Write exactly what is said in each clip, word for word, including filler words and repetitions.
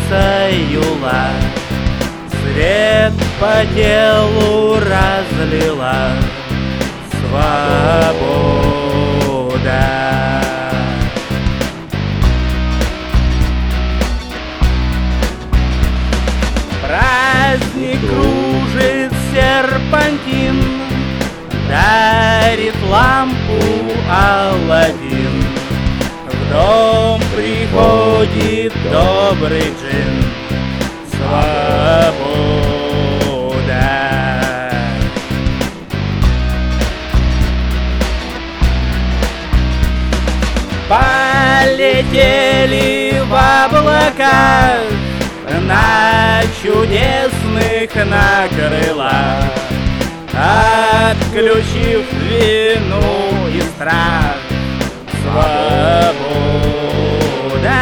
сердца юла, свет по телу разлила свобода. Праздник кружит серпантин, дарит лампу Аладдин. В дом приходит добрый джин, свобода. Полетели в облаках на чудесных на крылах, отключив вину и страх, свобода.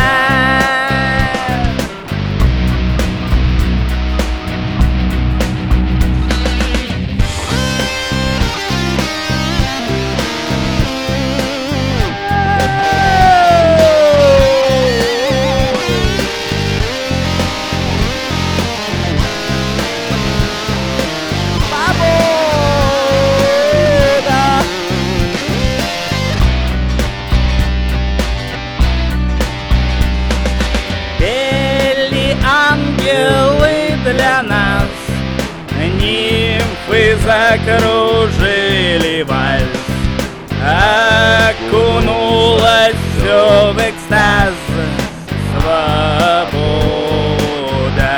Ангелы для нас, нимфы закружили вальс, окунулось все в экстаз, свобода.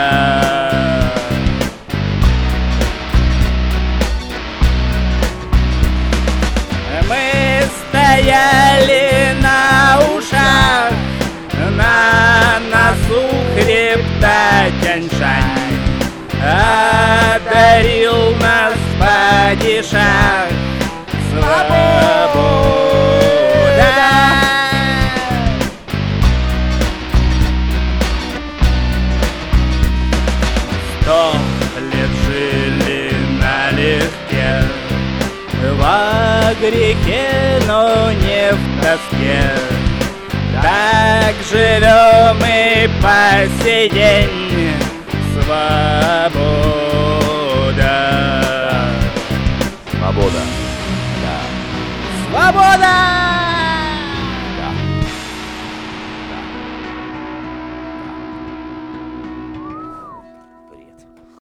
Мы стояли на ушах, на носу хребта Тянь-Шань, одарил нас падишах, свобода. Сто лет жили налегке, во грехе, но не в тоске. Так живем и по сей день, свобода. Свобода. Да. Свобода!